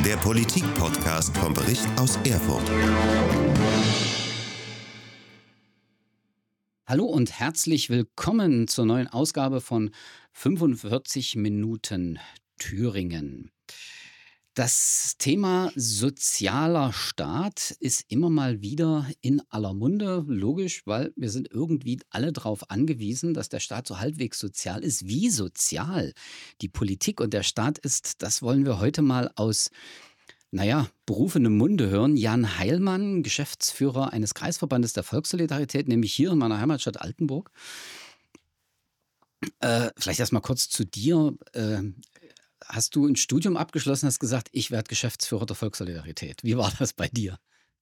der Politik-Podcast vom Bericht aus Erfurt. Hallo und herzlich willkommen zur neuen Ausgabe von 45 Minuten Thüringen. Das Thema sozialer Staat ist immer mal wieder in aller Munde, logisch, weil wir sind irgendwie alle darauf angewiesen, dass der Staat so halbwegs sozial ist. Wie sozial die Politik und der Staat ist, das wollen wir heute mal aus berufenem Munde hören. Jan Heilmann, Geschäftsführer eines Kreisverbandes der Volkssolidarität, nämlich hier in meiner Heimatstadt Altenburg. Vielleicht erst mal kurz zu dir. Hast du ein Studium abgeschlossen, hast gesagt, ich werde Geschäftsführer der Volkssolidarität. Wie war das bei dir?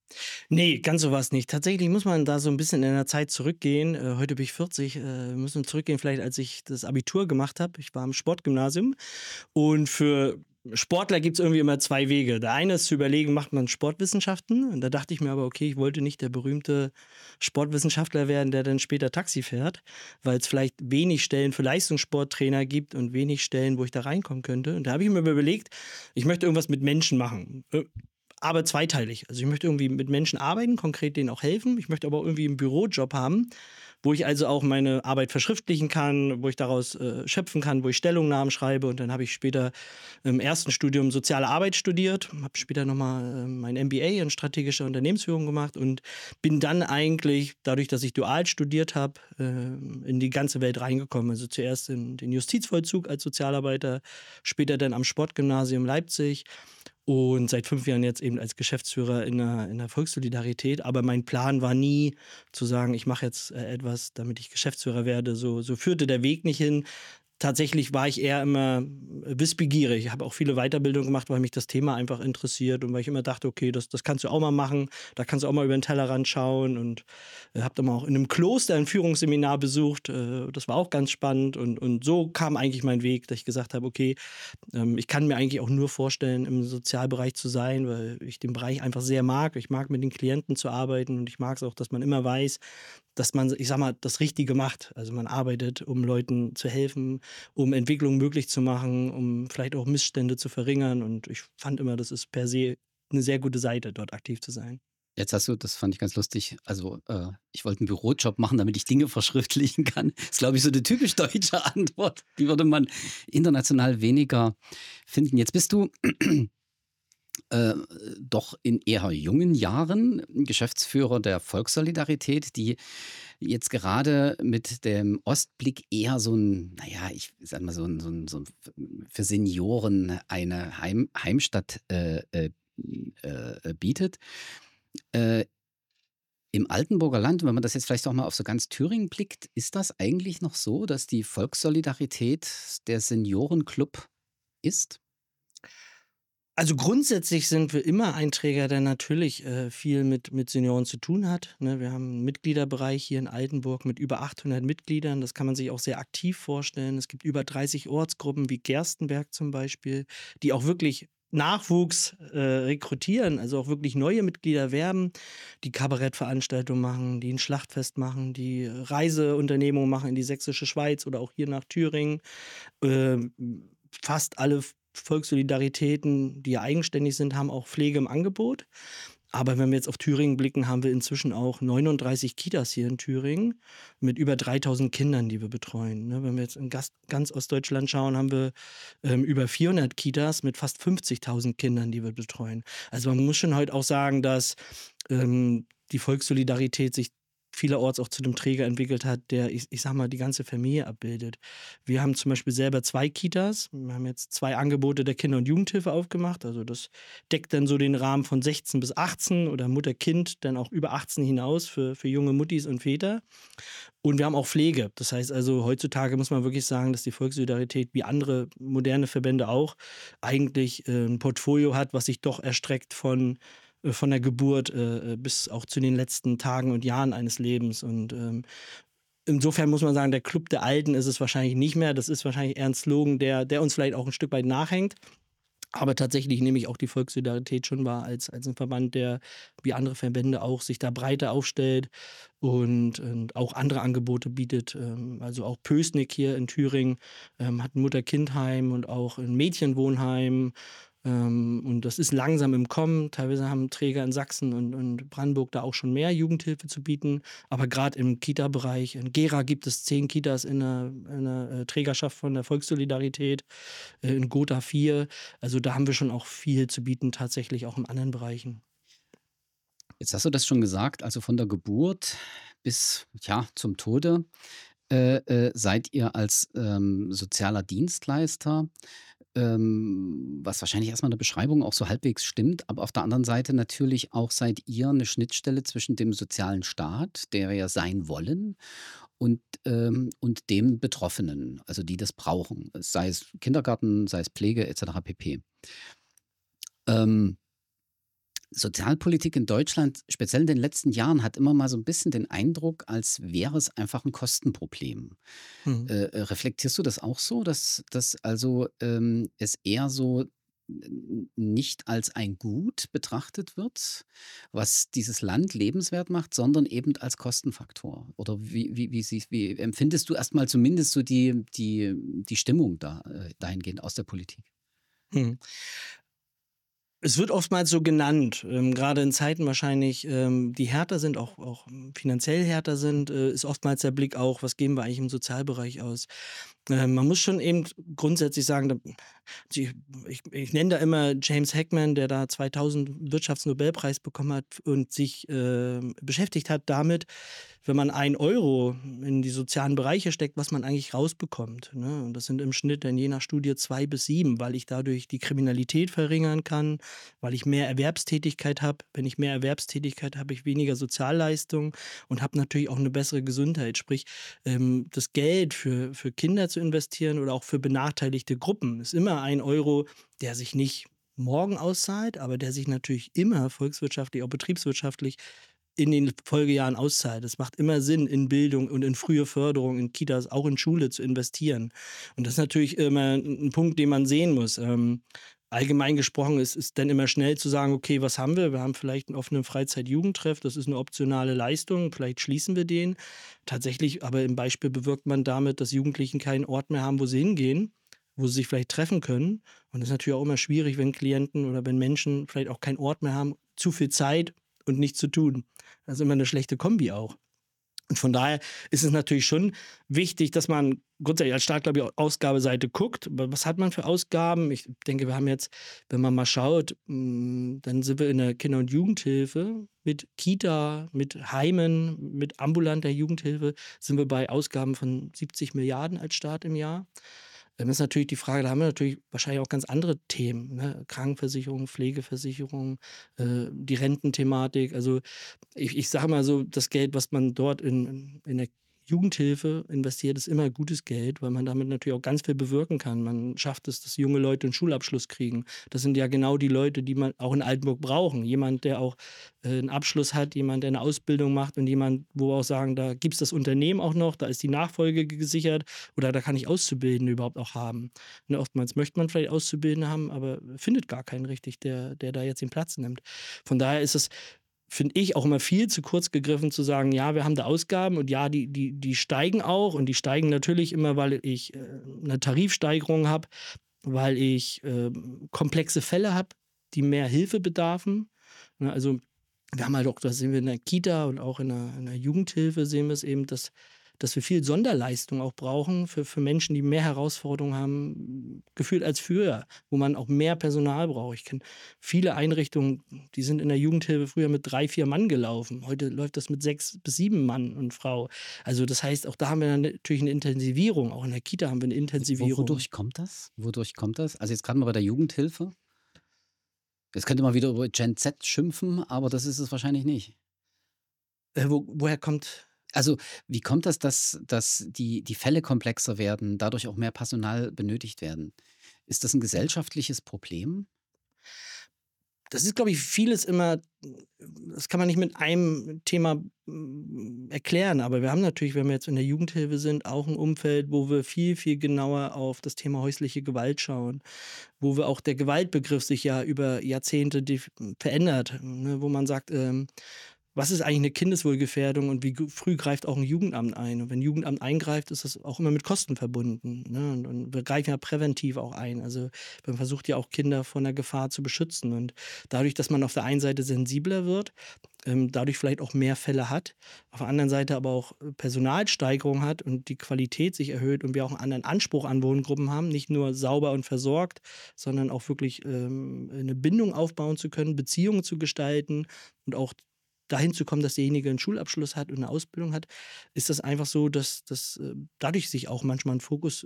Nee, ganz so war's nicht. Tatsächlich muss man da so ein bisschen in der Zeit zurückgehen. Heute bin ich 40, müssen wir zurückgehen, vielleicht als ich das Abitur gemacht habe. Ich war am Sportgymnasium und für Sportler gibt's irgendwie immer 2 Wege. Der eine ist zu überlegen, macht man Sportwissenschaften? Und da dachte ich mir aber, okay, ich wollte nicht der berühmte Sportwissenschaftler werden, der dann später Taxi fährt, weil es vielleicht wenig Stellen für Leistungssporttrainer gibt und wenig Stellen, wo ich da reinkommen könnte. Und da habe ich mir überlegt, ich möchte irgendwas mit Menschen machen. Aber zweiteilig. Also ich möchte irgendwie mit Menschen arbeiten, konkret denen auch helfen. Ich möchte aber auch irgendwie einen Bürojob haben, wo ich also auch meine Arbeit verschriftlichen kann, wo ich daraus schöpfen kann, wo ich Stellungnahmen schreibe. Und dann habe ich später im ersten Studium Soziale Arbeit studiert, habe später nochmal mein MBA in strategischer Unternehmensführung gemacht und bin dann eigentlich, dadurch, dass ich dual studiert habe, in die ganze Welt reingekommen. Also zuerst in den Justizvollzug als Sozialarbeiter, später dann am Sportgymnasium Leipzig. Und seit 5 Jahren jetzt eben als Geschäftsführer in der Volkssolidarität. Aber mein Plan war nie zu sagen, ich mache jetzt etwas, damit ich Geschäftsführer werde. So führte der Weg nicht hin. Tatsächlich war ich eher immer wissbegierig. Ich habe auch viele Weiterbildungen gemacht, weil mich das Thema einfach interessiert und weil ich immer dachte, okay, das kannst du auch mal machen, da kannst du auch mal über den Tellerrand schauen und habe dann auch in einem Kloster ein Führungsseminar besucht. Das war auch ganz spannend und so kam eigentlich mein Weg, dass ich gesagt habe, okay, ich kann mir eigentlich auch nur vorstellen, im Sozialbereich zu sein, weil ich den Bereich einfach sehr mag. Ich mag mit den Klienten zu arbeiten und ich mag es auch, dass man immer weiß, dass man, ich sag mal, das Richtige macht. Also man arbeitet, um Leuten zu helfen, um Entwicklung möglich zu machen, um vielleicht auch Missstände zu verringern. Und ich fand immer, das ist per se eine sehr gute Seite, dort aktiv zu sein. Jetzt hast du, das fand ich ganz lustig, also ich wollte einen Bürojob machen, damit ich Dinge verschriftlichen kann. Das ist, glaube ich, so eine typisch deutsche Antwort. Die würde man international weniger finden. Jetzt bist du doch in eher jungen Jahren Geschäftsführer der Volkssolidarität, die jetzt gerade mit dem Ostblick eher so ein, ich sag mal, so ein für Senioren eine Heimstatt bietet. Äh, Im Altenburger Land, wenn man das jetzt vielleicht auch mal auf so ganz Thüringen blickt, ist das eigentlich noch so, dass die Volkssolidarität der Seniorenclub ist? Also grundsätzlich sind wir immer ein Träger, der natürlich viel mit Senioren zu tun hat. Ne? Wir haben einen Mitgliederbereich hier in Altenburg mit über 800 Mitgliedern. Das kann man sich auch sehr aktiv vorstellen. Es gibt über 30 Ortsgruppen wie Gerstenberg zum Beispiel, die auch wirklich Nachwuchs rekrutieren, also auch wirklich neue Mitglieder werben, die Kabarettveranstaltungen machen, die ein Schlachtfest machen, die Reiseunternehmungen machen in die sächsische Schweiz oder auch hier nach Thüringen. Ähm, Fast alle Volkssolidaritäten, die ja eigenständig sind, haben auch Pflege im Angebot. Aber wenn wir jetzt auf Thüringen blicken, haben wir inzwischen auch 39 Kitas hier in Thüringen mit über 3000 Kindern, die wir betreuen. Ne? Wenn wir jetzt in ganz Ostdeutschland schauen, haben wir über 400 Kitas mit fast 50.000 Kindern, die wir betreuen. Also man muss schon heute auch sagen, dass die Volkssolidarität sich vielerorts auch zu einem Träger entwickelt hat, der, ich sag mal, die ganze Familie abbildet. Wir haben zum Beispiel selber 2 Kitas. Wir haben jetzt 2 Angebote der Kinder- und Jugendhilfe aufgemacht. Also das deckt dann so den Rahmen von 16 bis 18 oder Mutter-Kind, dann auch über 18 hinaus für junge Muttis und Väter. Und wir haben auch Pflege. Das heißt also, heutzutage muss man wirklich sagen, dass die Volkssolidarität, wie andere moderne Verbände auch, eigentlich ein Portfolio hat, was sich doch erstreckt von der Geburt bis auch zu den letzten Tagen und Jahren eines Lebens. Und insofern muss man sagen, der Club der Alten ist es wahrscheinlich nicht mehr. Das ist wahrscheinlich eher ein Slogan, der uns vielleicht auch ein Stück weit nachhängt. Aber tatsächlich nehme ich auch die Volkssolidarität schon wahr als ein Verband, der wie andere Verbände auch sich da breiter aufstellt und auch andere Angebote bietet. Also auch Pößnick hier in Thüringen hat ein Mutter-Kind-Heim und auch ein Mädchenwohnheim. Und das ist langsam im Kommen. Teilweise haben Träger in Sachsen und Brandenburg da auch schon mehr Jugendhilfe zu bieten. Aber gerade im Kita-Bereich, in Gera gibt es 10 Kitas in der Trägerschaft von der Volkssolidarität, in Gotha 4. Also da haben wir schon auch viel zu bieten, tatsächlich auch in anderen Bereichen. Jetzt hast du das schon gesagt, also von der Geburt bis, ja, zum Tode, seid ihr als, sozialer Dienstleister, was wahrscheinlich erst mal 'ne Beschreibung auch so halbwegs stimmt, aber auf der anderen Seite natürlich auch seid ihr eine Schnittstelle zwischen dem sozialen Staat, der wir ja sein wollen, und dem Betroffenen, also die das brauchen, sei es Kindergarten, sei es Pflege et cetera pp. Ähm Sozialpolitik in Deutschland, speziell in den letzten Jahren, hat immer mal so ein bisschen den Eindruck, als wäre es einfach ein Kostenproblem. Mhm. Reflektierst du das auch so, dass also, es eher so nicht als ein Gut betrachtet wird, was dieses Land lebenswert macht, sondern eben als Kostenfaktor? Oder wie empfindest du erst mal zumindest so die Stimmung da dahingehend aus der Politik? Mhm. Es wird oftmals so genannt, grade in Zeiten wahrscheinlich, die härter sind, auch finanziell härter sind, ist oftmals der Blick auch: „Was geben wir eigentlich im Sozialbereich aus?“ Man muss schon eben grundsätzlich sagen, die ich nenne da immer James Heckman, der da 2000 Wirtschaftsnobelpreis bekommen hat und sich, beschäftigt hat damit, wenn man 1 € in die sozialen Bereiche steckt, was man eigentlich rausbekommt, ne? Und das sind im Schnitt dann je nach Studie 2 bis 7, weil ich dadurch die Kriminalität verringern kann, weil ich mehr Erwerbstätigkeit habe. Wenn ich mehr Erwerbstätigkeit habe, ich weniger Sozialleistungen und habe natürlich auch eine bessere Gesundheit. Sprich, das Geld für Kinder zu investieren oder auch für benachteiligte Gruppen ist immer 1 €, der sich nicht morgen auszahlt, aber der sich natürlich immer volkswirtschaftlich, auch betriebswirtschaftlich in den Folgejahren auszahlt. Es macht immer Sinn, in Bildung und in frühe Förderung, in Kitas, auch in Schule zu investieren. Und das ist natürlich immer ein Punkt, den man sehen muss. Allgemein gesprochen ist dann immer schnell zu sagen: „Okay, was haben wir? Wir haben vielleicht einen offenen Freizeit-Jugendtreff, das ist eine optionale Leistung, vielleicht schließen wir den.“ Tatsächlich aber im Beispiel bewirkt man damit, dass Jugendlichen keinen Ort mehr haben, wo sie hingehen, wo sie sich vielleicht treffen können. Und das ist natürlich auch immer schwierig, wenn Klienten oder wenn Menschen vielleicht auch keinen Ort mehr haben, zu viel Zeit und nichts zu tun. Das ist immer eine schlechte Kombi auch. Und von daher ist es natürlich schon wichtig, dass man grundsätzlich als Staat, glaube ich, auf Ausgabeseite guckt. Was hat man für Ausgaben? Ich denke, wir haben jetzt, wenn man mal schaut, dann sind wir in der Kinder- und Jugendhilfe mit Kita, mit Heimen, mit ambulanter Jugendhilfe, sind wir bei Ausgaben von 70 Milliarden als Staat im Jahr. Dann ist natürlich die Frage, da haben wir natürlich wahrscheinlich auch ganz andere Themen, ne? Krankenversicherung, Pflegeversicherung, die Rententhematik. Also ich sage mal so, das Geld, was man dort in der Jugendhilfe investiert, ist immer gutes Geld, weil man damit natürlich auch ganz viel bewirken kann. Man schafft es, dass junge Leute einen Schulabschluss kriegen. Das sind ja genau die Leute, die man auch in Altenburg brauchen. Jemand, der auch 'n Abschluss hat, jemand, der eine Ausbildung macht und jemand, wo wir auch sagen, da gibt's das Unternehmen auch noch, da ist die Nachfolge gesichert oder da kann ich Auszubildende überhaupt auch haben. Ne, oftmals möchte man vielleicht Auszubildende haben, aber findet gar keinen richtig, der da jetzt den Platz nimmt. Von daher ist es, finde ich, auch immer viel zu kurz gegriffen zu sagen: „Ja, wir haben da Ausgaben und ja, die steigen auch und die steigen natürlich immer, weil ich, 'ne Tarifsteigerung habe, weil ich, komplexe Fälle habe, die mehr Hilfe bedarfen.“ Ne, also, wir haben halt auch, das sehen wir in der Kita und auch in der Jugendhilfe sehen wir es eben, dass wir viel Sonderleistung auch brauchen für Menschen, die mehr Herausforderungen haben, gefühlt als früher, wo man auch mehr Personal braucht. Ich kenne viele Einrichtungen, die sind in der Jugendhilfe früher mit 3 4 Mann gelaufen. Heute läuft das mit 6 bis 7 Mann und Frau. Also, das heißt, auch da haben wir dann natürlich eine Intensivierung. Auch in der Kita haben wir eine Intensivierung. Wodurch kommt das? Wodurch kommt das? Also, jetzt gerade mal bei der Jugendhilfe. Jetzt könnte man wieder über Gen Z schimpfen, aber das ist es wahrscheinlich nicht. Woher kommt. Also, wie kommt das, dass die Fälle komplexer werden, dadurch auch mehr Personal benötigt werden? Ist das ein gesellschaftliches Problem? Das ist, glaube ich, vieles immer, das kann man nicht mit einem Thema, erklären, aber wir haben natürlich, wenn wir jetzt in der Jugendhilfe sind, auch ein Umfeld, wo wir viel, viel genauer auf das Thema häusliche Gewalt schauen, wo wir auch der Gewaltbegriff sich ja über Jahrzehnte verändert, ne, wo man sagt, was ist eigentlich eine Kindeswohlgefährdung und wie früh greift auch ein Jugendamt ein? Und wenn ein Jugendamt eingreift, ist das auch immer mit Kosten verbunden. Ne? Und wir greifen ja präventiv auch ein. Also man versucht ja auch Kinder von der Gefahr zu beschützen. Und dadurch, dass man auf der einen Seite sensibler wird, dadurch vielleicht auch mehr Fälle hat, auf der anderen Seite aber auch Personalsteigerung hat und die Qualität sich erhöht und wir auch einen anderen Anspruch an Wohngruppen haben, nicht nur sauber und versorgt, sondern auch wirklich eine Bindung aufbauen zu können, Beziehungen zu gestalten und auch dahin zu kommen, dass derjenige einen Schulabschluss hat und eine Ausbildung hat, ist das einfach so, dass dadurch sich auch manchmal ein Fokus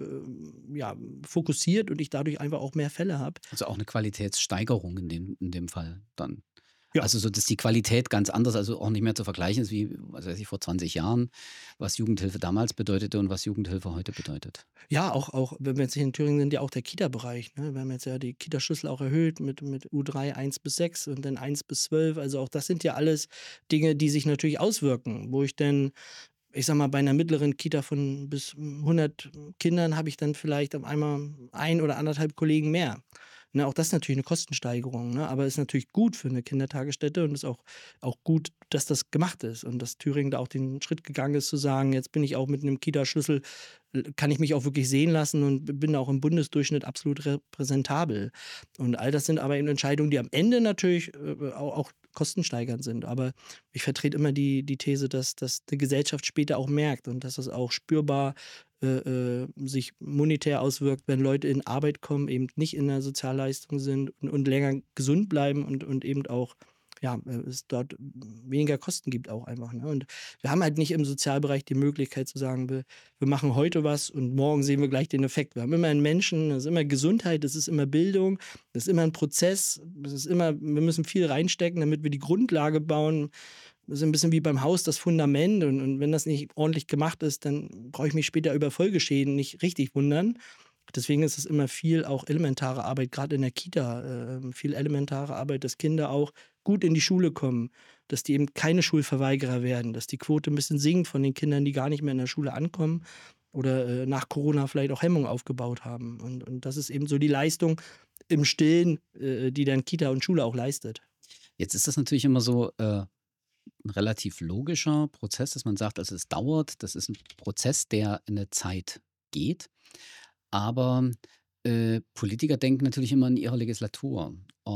ja, fokussiert und ich dadurch einfach auch mehr Fälle habe. Also auch eine Qualitätssteigerung in dem Fall dann. Ja. Also so, dass die Qualität ganz anders, also auch nicht mehr zu vergleichen ist wie, was weiß ich, vor 20 Jahren, was Jugendhilfe damals bedeutete und was Jugendhilfe heute bedeutet. Ja, auch wenn wir jetzt hier in Thüringen sind, ja auch der Kita-Bereich. Ne? Wir haben jetzt ja die Kitaschlüssel auch erhöht mit U3 1 bis 6 und dann 1 bis 12. Also auch das sind ja alles Dinge, die sich natürlich auswirken, wo ich dann, ich sag mal, bei einer mittleren Kita von bis 100 Kindern habe ich dann vielleicht auf einmal ein oder anderthalb Kollegen mehr. Ne, auch das ist natürlich eine Kostensteigerung, ne? Aber ist natürlich gut für eine Kindertagesstätte und ist auch gut, dass das gemacht ist und dass Thüringen da auch den Schritt gegangen ist, zu sagen: „Jetzt bin ich auch mit einem Kita-Schlüssel kann ich mich auch wirklich sehen lassen und bin auch im Bundesdurchschnitt absolut repräsentabel.“ Und all das sind aber eben Entscheidungen, die am Ende natürlich, auch kostensteigernd sind. Aber ich vertrete immer die These, dass die Gesellschaft später auch merkt und dass das auch spürbar sich monetär auswirkt, wenn Leute in Arbeit kommen, eben nicht in der Sozialleistung sind und länger gesund bleiben und eben auch, ja, es dort weniger Kosten gibt auch einfach. Ne? Und wir haben halt nicht im Sozialbereich die Möglichkeit zu sagen, wir machen heute was und morgen sehen wir gleich den Effekt. Wir haben immer einen Menschen, das ist immer Gesundheit, das ist immer Bildung, das ist immer ein Prozess, das ist immer, wir müssen viel reinstecken, damit wir die Grundlage bauen. Das ist ein bisschen wie beim Haus das Fundament und wenn das nicht ordentlich gemacht ist, dann brauche ich mich später über Folgeschäden nicht richtig wundern. Deswegen ist es immer viel auch elementare Arbeit, gerade in der Kita, viel elementare Arbeit, dass Kinder auch gut in die Schule kommen, dass die eben keine Schulverweigerer werden, dass die Quote ein bisschen sinkt von den Kindern, die gar nicht mehr in der Schule ankommen oder nach Corona vielleicht auch Hemmungen aufgebaut haben. Und das ist eben so die Leistung im Stillen, die dann Kita und Schule auch leistet. Jetzt ist das natürlich immer so, 'n relativ logischer Prozess, dass man sagt, also, es dauert. Das ist ein Prozess, der eine Zeit geht. Aber, Politiker denken natürlich immer in ihrer Legislatur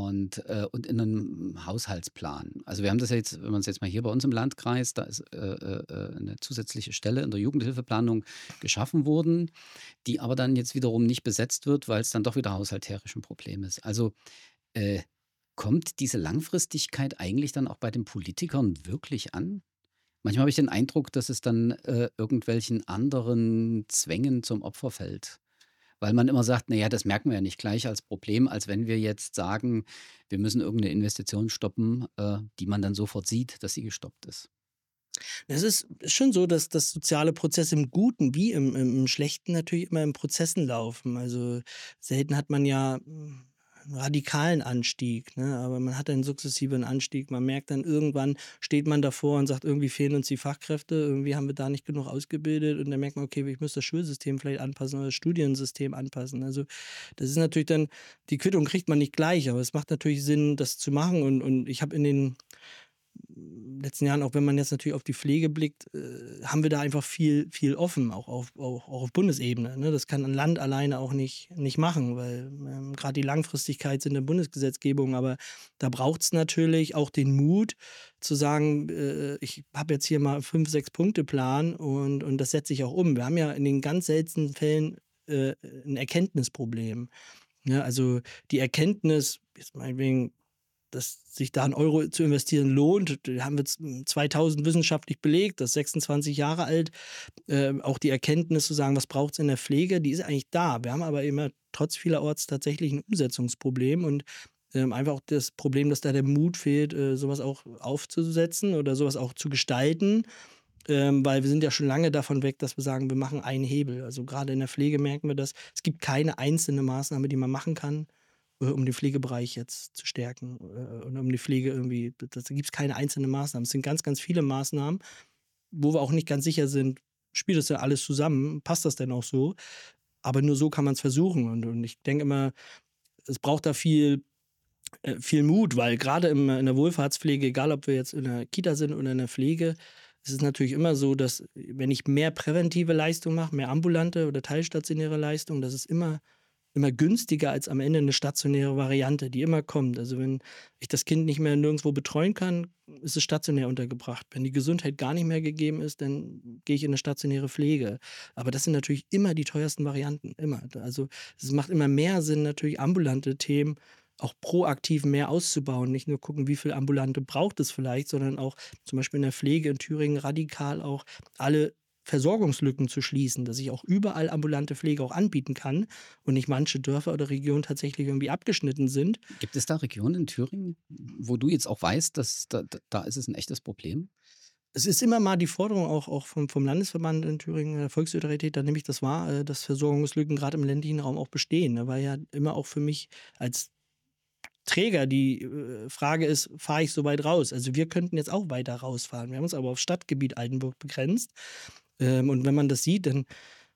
und in einem Haushaltsplan. Also, wir haben das ja jetzt, wenn man es jetzt mal hier bei uns im Landkreis, da ist, 'ne zusätzliche Stelle in der Jugendhilfeplanung geschaffen worden, die aber dann jetzt wiederum nicht besetzt wird, weil es dann doch wieder haushalterisch 'n Problem ist. Also, äh, kommt diese Langfristigkeit eigentlich dann auch bei den Politikern wirklich an? Manchmal habe ich den Eindruck, dass es dann, irgendwelchen anderen Zwängen zum Opfer fällt, weil man immer sagt: „Na ja, das merken wir ja nicht gleich als Problem, als wenn wir jetzt sagen, wir müssen irgendeine Investition stoppen, die man dann sofort sieht, dass sie gestoppt ist.“ Es ist schon so, dass soziale Prozesse im Guten wie im Schlechten natürlich immer in Prozessen laufen. Also, selten hat man ja 'n radikalen Anstieg, ne? Aber man hat einen sukzessiven Anstieg. Man merkt dann irgendwann steht man davor und sagt: „Irgendwie fehlen uns die Fachkräfte, irgendwie haben wir da nicht genug ausgebildet.“ Und dann merkt man: „Okay, ich muss das Schulsystem vielleicht anpassen oder das Studiensystem anpassen.“ Also, das ist natürlich dann die Quittung kriegt man nicht gleich, aber es macht natürlich Sinn, das zu machen. Und ich habe in den letzten Jahren, auch wenn man jetzt natürlich auf die Pflege blickt, haben wir da einfach viel offen, auch auf Bundesebene. Ne? Das kann ein Land alleine auch nicht machen, weil gerade die Langfristigkeit sind in der Bundesgesetzgebung, aber da braucht es natürlich auch den Mut zu sagen, ich habe jetzt hier mal 5, 6 Punkte-Plan und das setze ich auch um. Wir haben ja in den ganz seltenen Fällen ein Erkenntnisproblem. Ja, also die Erkenntnis, jetzt meinetwegen, dass sich da 1 € zu investieren lohnt, haben wir 2000 wissenschaftlich belegt, das ist 26 Jahre alt. Auch die Erkenntnis zu sagen, was braucht es in der Pflege, die ist eigentlich da. Wir haben aber immer trotz vielerorts tatsächlich ein Umsetzungsproblem und einfach auch das Problem, dass da der Mut fehlt, sowas auch aufzusetzen oder sowas auch zu gestalten. Weil wir sind ja schon lange davon weg, dass wir sagen, wir machen einen Hebel. Also gerade in der Pflege merken wir das. Es gibt keine einzelne Maßnahme, die man machen kann, um den Pflegebereich jetzt zu stärken und um die Pflege irgendwie, da gibt es keine einzelne Maßnahme. Es sind ganz, ganz viele Maßnahmen, wo wir auch nicht ganz sicher sind, spielt das denn alles zusammen? Passt das denn auch so? Aber nur so kann man es versuchen. Und ich denke immer, es braucht da viel viel Mut, weil gerade in der Wohlfahrtspflege, egal ob wir jetzt in der Kita sind oder in der Pflege, ist es natürlich immer so, dass wenn ich mehr präventive Leistung mache, mehr ambulante oder teilstationäre Leistung, das ist immer günstiger als am Ende eine stationäre Variante, die immer kommt. Also wenn ich das Kind nicht mehr nirgendwo betreuen kann, ist es stationär untergebracht. Wenn die Gesundheit gar nicht mehr gegeben ist, dann gehe ich in eine stationäre Pflege. Aber das sind natürlich immer die teuersten Varianten, immer. Also es macht immer mehr Sinn, natürlich ambulante Themen auch proaktiv mehr auszubauen. Nicht nur gucken, wie viel Ambulante braucht es vielleicht, sondern auch zum Beispiel in der Pflege in Thüringen radikal auch alle Versorgungslücken zu schließen, dass ich auch überall ambulante Pflege auch anbieten kann und nicht manche Dörfer oder Regionen tatsächlich irgendwie abgeschnitten sind. Gibt es da Regionen in Thüringen, wo du jetzt auch weißt, dass da ist es ein echtes Problem? Es ist immer mal die Forderung auch vom Landesverband in Thüringen, der Volkssolidarität, da nehme ich das wahr, dass Versorgungslücken gerade im ländlichen Raum auch bestehen. Ne? Weil ja immer auch für mich als Träger die Frage ist, fahre ich so weit raus? Also wir könnten jetzt auch weiter rausfahren. Wir haben uns aber auf Stadtgebiet Altenburg begrenzt. Und wenn man das sieht, dann,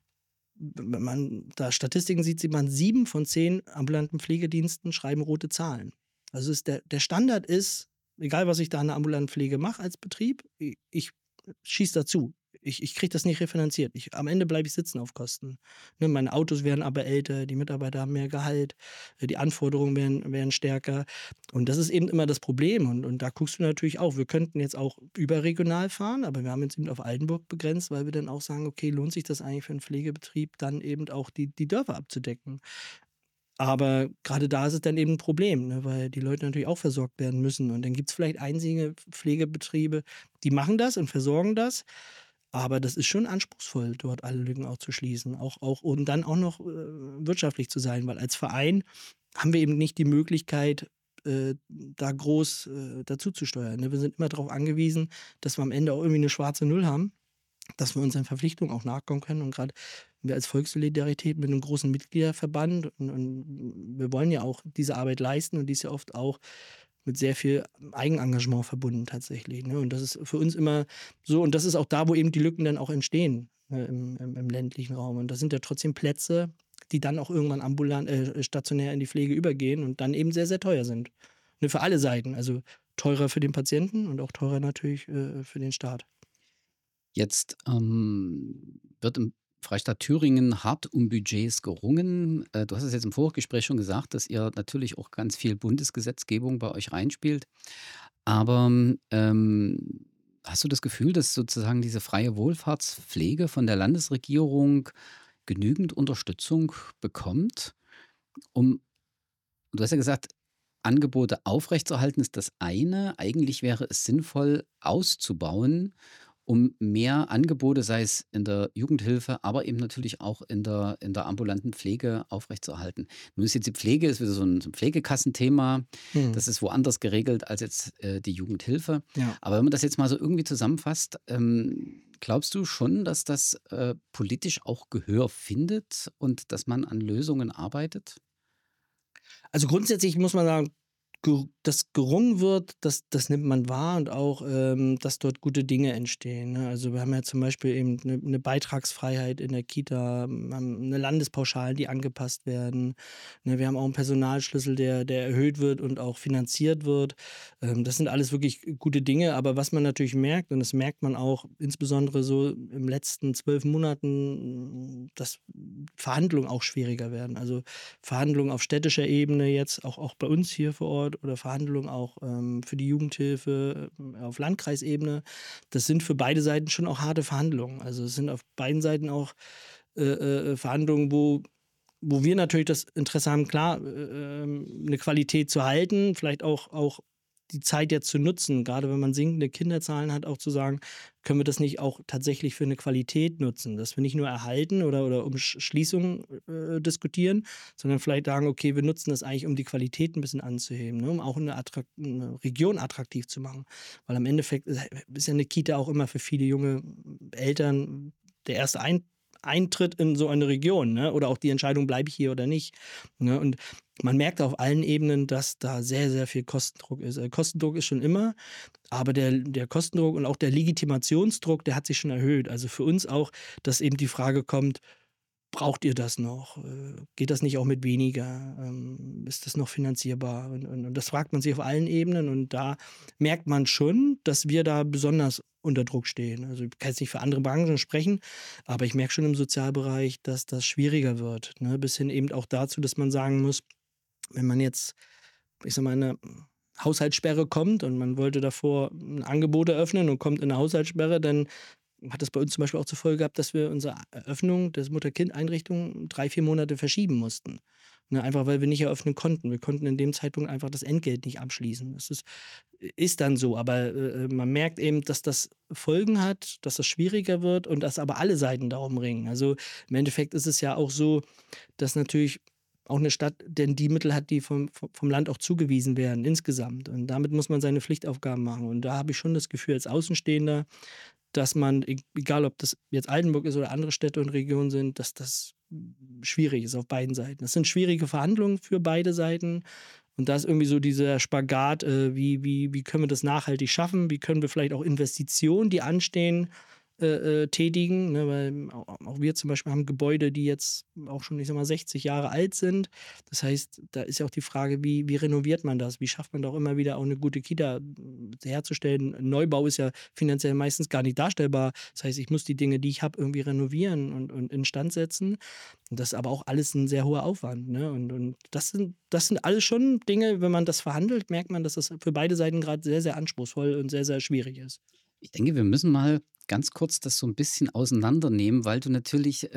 wenn man da Statistiken sieht, sieht man 7 von 10 ambulanten Pflegediensten schreiben rote Zahlen. Also der Standard ist, egal was ich da in der ambulanten Pflege mache als Betrieb, ich schieße dazu. Ich kriege das nicht refinanziert. Am Ende bleibe ich sitzen auf Kosten. Ne, meine Autos werden aber älter, die Mitarbeiter haben mehr Gehalt, die Anforderungen werden stärker. Und das ist eben immer das Problem. Und da guckst du natürlich auch, wir könnten jetzt auch überregional fahren, aber wir haben uns eben auf Altenburg begrenzt, weil wir dann auch sagen, okay, lohnt sich das eigentlich für einen Pflegebetrieb, dann eben auch die Dörfer abzudecken. Aber gerade da ist es dann eben ein Problem, ne, weil die Leute natürlich auch versorgt werden müssen. Und dann gibt es vielleicht einzelne Pflegebetriebe, die machen das und versorgen das. Aber das ist schon anspruchsvoll, dort alle Lücken auch zu schließen. Auch und dann auch noch wirtschaftlich zu sein, weil als Verein haben wir eben nicht die Möglichkeit, da groß dazu zu steuern. Ne? Wir sind immer darauf angewiesen, dass wir am Ende auch irgendwie eine schwarze Null haben, dass wir unseren Verpflichtungen auch nachkommen können. Und gerade wir als Volkssolidarität mit einem großen Mitgliederverband und wir wollen ja auch diese Arbeit leisten und die ist ja oft auch mit sehr viel Eigenengagement verbunden tatsächlich. Ne? Und das ist für uns immer so, und das ist auch da, wo eben die Lücken dann auch entstehen, im ländlichen Raum. Und das sind ja trotzdem Plätze, die dann auch irgendwann stationär in die Pflege übergehen und dann eben sehr, sehr teuer sind. Ne? Für alle Seiten. Also teurer für den Patienten und auch teurer natürlich für den Staat. Jetzt wird im Freistaat Thüringen hart um Budgets gerungen. Du hast es jetzt im Vorgespräch schon gesagt, dass ihr natürlich auch ganz viel Bundesgesetzgebung bei euch reinspielt. Aber hast du das Gefühl, dass sozusagen diese freie Wohlfahrtspflege von der Landesregierung genügend Unterstützung bekommt, um, du hast ja gesagt, Angebote aufrechtzuerhalten ist das eine. Eigentlich wäre es sinnvoll, auszubauen, um mehr Angebote, sei es in der Jugendhilfe, aber eben natürlich auch in der ambulanten Pflege aufrechtzuerhalten. Nun ist jetzt die Pflege ist wieder so ein Pflegekassenthema. Hm. Das ist woanders geregelt als jetzt die Jugendhilfe. Ja. Aber wenn man das jetzt mal so irgendwie zusammenfasst, glaubst du schon, dass das politisch auch Gehör findet und dass man an Lösungen arbeitet? Also grundsätzlich muss man sagen, dass gerungen wird, das nimmt man wahr und auch, dass dort gute Dinge entstehen. Ne? Also wir haben ja zum Beispiel eben eine Beitragsfreiheit in der Kita, haben eine Landespauschalen, die angepasst werden. Ne? Wir haben auch einen Personalschlüssel, der erhöht wird und auch finanziert wird. Das sind alles wirklich gute Dinge. Aber was man natürlich merkt, und das merkt man auch insbesondere so im letzten 12 Monaten, dass Verhandlungen auch schwieriger werden. Also Verhandlungen auf städtischer Ebene jetzt, auch bei uns hier vor Ort oder Verhandlungen auch für die Jugendhilfe auf Landkreisebene. Das sind für beide Seiten schon auch harte Verhandlungen. Also es sind auf beiden Seiten auch Verhandlungen, wo wir natürlich das Interesse haben, klar, eine Qualität zu halten, vielleicht auch die Zeit jetzt zu nutzen, gerade wenn man sinkende Kinderzahlen hat, auch zu sagen, können wir das nicht auch tatsächlich für eine Qualität nutzen, dass wir nicht nur erhalten oder um Schließungen diskutieren, sondern vielleicht sagen, okay, wir nutzen das eigentlich, um die Qualität ein bisschen anzuheben, ne, um auch eine Region attraktiv zu machen. Weil am Endeffekt ist ja eine Kita auch immer für viele junge Eltern der erste Eintritt in so eine Region, ne? Oder auch die Entscheidung, bleibe ich hier oder nicht. Ne? Und man merkt auf allen Ebenen, dass da sehr, sehr viel Kostendruck ist. Kostendruck ist schon immer, aber der Kostendruck und auch der Legitimationsdruck, der hat sich schon erhöht. Also für uns auch, dass eben die Frage kommt, braucht ihr das noch? Geht das nicht auch mit weniger? Ist das noch finanzierbar? Und das fragt man sich auf allen Ebenen und da merkt man schon, dass wir da besonders unter Druck stehen. Also ich kann jetzt nicht für andere Branchen sprechen, aber ich merke schon im Sozialbereich, dass das schwieriger wird. Ne? Bis hin eben auch dazu, dass man sagen muss, wenn man jetzt, ich sag mal, in 'ne Haushaltssperre kommt und man wollte davor ein Angebot eröffnen und kommt in eine Haushaltssperre, dann hat das bei uns zum Beispiel auch zur Folge gehabt, dass wir unsere Eröffnung des Mutter-Kind-Einrichtung 3, 4 Monate verschieben mussten. Ne, einfach weil wir nicht eröffnen konnten. Wir konnten in dem Zeitpunkt einfach das Entgelt nicht abschließen. Das ist dann so, aber, man merkt eben, dass das Folgen hat, dass das schwieriger wird und dass aber alle Seiten darum ringen. Also, im Endeffekt ist es ja auch so, dass natürlich auch eine Stadt denn die Mittel hat, die vom Land auch zugewiesen werden insgesamt. Und damit muss man seine Pflichtaufgaben machen. Und da habe ich schon das Gefühl als Außenstehender, dass man, egal ob das jetzt Altenburg ist oder andere Städte und Regionen sind, dass das schwierig ist auf beiden Seiten. Das sind schwierige Verhandlungen für beide Seiten. Und da ist irgendwie so dieser Spagat, wie können wir das nachhaltig schaffen? Wie können wir vielleicht auch Investitionen, die anstehen, tätigen? Ne? Weil auch wir zum Beispiel haben Gebäude, die jetzt auch schon, ich sag mal, 60 Jahre alt sind. Das heißt, da ist ja auch die Frage, wie renoviert man das? Wie schafft man da auch immer wieder auch eine gute Kita herzustellen? Ein Neubau ist ja finanziell meistens gar nicht darstellbar. Das heißt, ich muss die Dinge, die ich habe, irgendwie renovieren und instand setzen. Und das ist aber auch alles ein sehr hoher Aufwand. Ne? Und das sind alles schon Dinge, wenn man das verhandelt, merkt man, dass das für beide Seiten gerade sehr, sehr anspruchsvoll und sehr, sehr schwierig ist. Ich denke, wir müssen mal ganz kurz das so ein bisschen auseinandernehmen, weil du natürlich,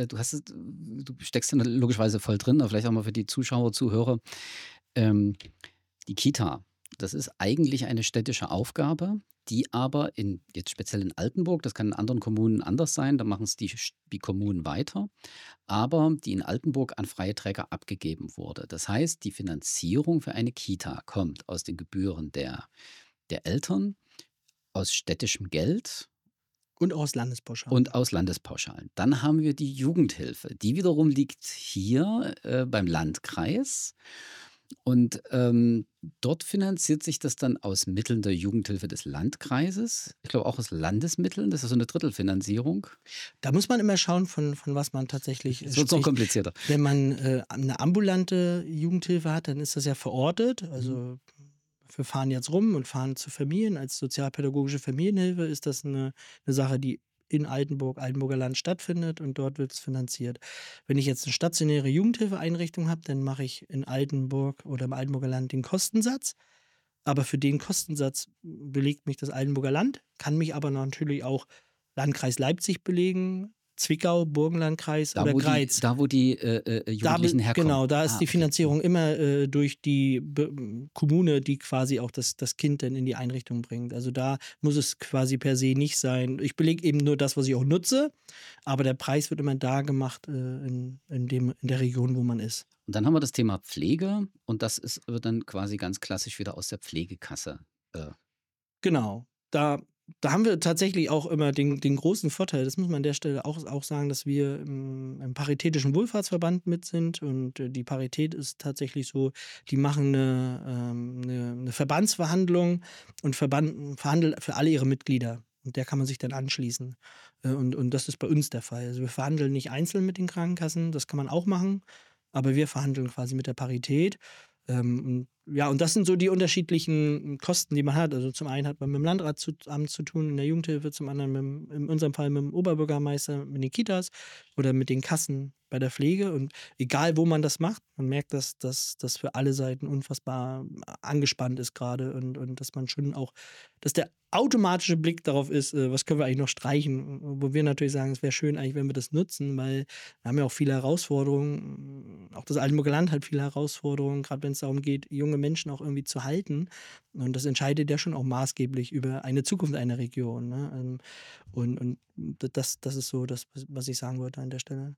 du steckst ja logischerweise voll drin, aber vielleicht auch mal für die Zuschauer, Zuhörer. Ähm, Die Kita, das ist eigentlich eine städtische Aufgabe, die aber jetzt speziell in Altenburg, das kann in anderen Kommunen anders sein, da machen es die Kommunen weiter, aber die in Altenburg an freie Träger abgegeben wurde. Das heißt, die Finanzierung für eine Kita kommt aus den Gebühren der Eltern, aus städtischem Geld Und aus Landespauschalen. und aus Landespauschalen. Dann haben wir die Jugendhilfe. Die wiederum liegt hier beim Landkreis. Und dort finanziert sich das dann aus Mitteln der Jugendhilfe des Landkreises. Ich glaube auch aus Landesmitteln. Das ist so eine Drittelfinanzierung. Da muss man immer schauen, von was man tatsächlich Das wird noch spricht. komplizierter. Wenn man eine ambulante Jugendhilfe hat, dann ist das ja verortet. Also wir fahren jetzt rum und fahren zu Familien. Als sozialpädagogische Familienhilfe ist das eine Sache, die in Altenburg, Altenburger Land stattfindet und dort wird es finanziert. Wenn ich jetzt eine stationäre Jugendhilfeeinrichtung habe, dann mache ich in Altenburg oder im Altenburger Land den Kostensatz. Aber für den Kostensatz belegt mich das Altenburger Land, kann mich aber natürlich auch Landkreis Leipzig belegen, Zwickau, Burgenlandkreis oder Greiz. Da, wo die Jugendlichen herkommen. Genau, da ist die Okay. Finanzierung immer durch die Kommune, die quasi auch das Kind dann in die Einrichtung bringt. Also da muss es quasi per se nicht sein. Ich belege eben nur das, was ich auch nutze, aber der Preis wird immer da gemacht in der Region, wo man ist. Und dann haben wir das Thema Pflege und wird dann quasi ganz klassisch wieder aus der Pflegekasse. Genau. Da haben wir tatsächlich auch immer den großen Vorteil, das muss man an der Stelle auch sagen, dass wir im Paritätischen Wohlfahrtsverband mit sind und die Parität ist tatsächlich so, die machen eine Verbandsverhandlung und verhandelt für alle ihre Mitglieder. Und der kann man sich dann anschließen. Und das ist bei uns der Fall. Also wir verhandeln nicht einzeln mit den Krankenkassen, das kann man auch machen, aber wir verhandeln quasi mit der Parität. Und das sind so die unterschiedlichen Kosten, die man hat. Also zum einen hat man mit dem Landratsamt zu tun in der Jugendhilfe, zum anderen in unserem Fall mit dem Oberbürgermeister, mit den Kitas oder mit den Kassen bei der Pflege. Und egal, wo man das macht, man merkt, dass das für alle Seiten unfassbar angespannt ist gerade und dass man schon auch, dass der automatische Blick darauf ist, was können wir eigentlich noch streichen, wo wir natürlich sagen, es wäre schön eigentlich, wenn wir das nutzen, weil wir haben ja auch viele Herausforderungen, auch das Altenburger Land hat viele Herausforderungen, gerade wenn es darum geht, junge Menschen auch irgendwie zu halten und das entscheidet ja schon auch maßgeblich über eine Zukunft einer Region. Ne? Und das ist so das, was ich sagen wollte an der Stelle.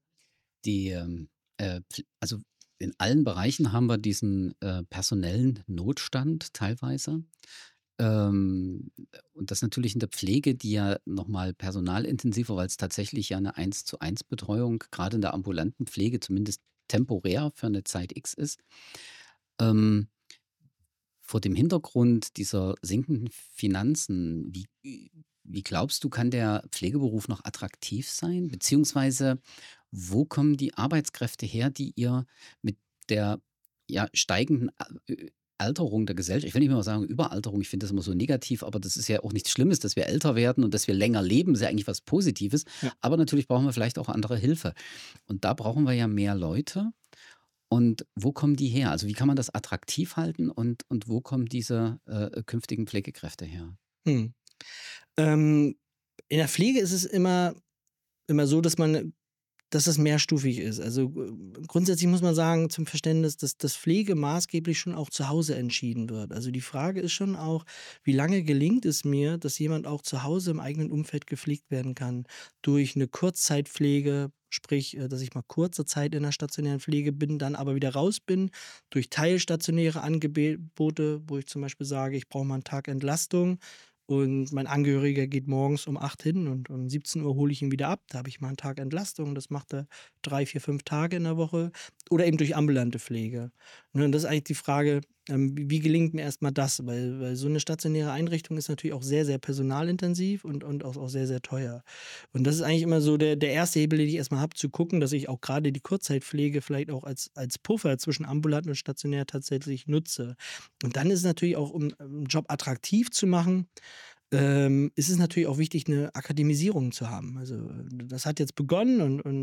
Also in allen Bereichen haben wir diesen personellen Notstand teilweise. Und das natürlich in der Pflege, die ja nochmal personalintensiver, weil es tatsächlich ja eine 1:1 Betreuung, gerade in der ambulanten Pflege, zumindest temporär für eine Zeit X ist. Ähm, Vor dem Hintergrund dieser sinkenden Finanzen, wie glaubst du, kann der Pflegeberuf noch attraktiv sein? Beziehungsweise, Wo kommen die Arbeitskräfte her, die ihr mit der ja, steigenden Alterung der Gesellschaft, ich will nicht mehr sagen Überalterung, ich finde das immer so negativ, aber das ist ja auch nichts Schlimmes, dass wir älter werden und dass wir länger leben, ist ja eigentlich was Positives. Ja. Aber natürlich brauchen wir vielleicht auch andere Hilfe. Und da brauchen wir ja mehr Leute. Und wo kommen die her? Also wie kann man das attraktiv halten und wo kommen diese künftigen Pflegekräfte her? Hm. Ähm, in der Pflege ist es immer so, dass es mehrstufig ist. Also grundsätzlich muss man sagen, zum Verständnis, dass das Pflege maßgeblich schon auch zu Hause entschieden wird. Also die Frage ist schon auch, wie lange gelingt es mir, dass jemand auch zu Hause im eigenen Umfeld gepflegt werden kann? Durch eine Kurzzeitpflege, sprich, dass ich mal kurze Zeit in der stationären Pflege bin, dann aber wieder raus bin, durch teilstationäre Angebote, wo ich zum Beispiel sage, ich brauche mal einen Tag Entlastung. Und mein Angehöriger geht morgens um 8 hin und um 17 Uhr hole ich ihn wieder ab. Da habe ich mal einen Tag Entlastung. Das macht er 3, 4, 5 Tage in der Woche. Oder eben durch ambulante Pflege. Ne, und das ist eigentlich die Frage, wie gelingt mir erstmal das? Weil so eine stationäre Einrichtung ist natürlich auch sehr, sehr personalintensiv und auch sehr, sehr teuer. Und das ist eigentlich immer so der erste Hebel, den ich erstmal habe, zu gucken, dass ich auch gerade die Kurzzeitpflege vielleicht auch als Puffer zwischen ambulant und stationär tatsächlich nutze. Und dann ist es natürlich auch, um einen Job attraktiv zu machen, ist es natürlich auch wichtig, eine Akademisierung zu haben. Also, das hat jetzt begonnen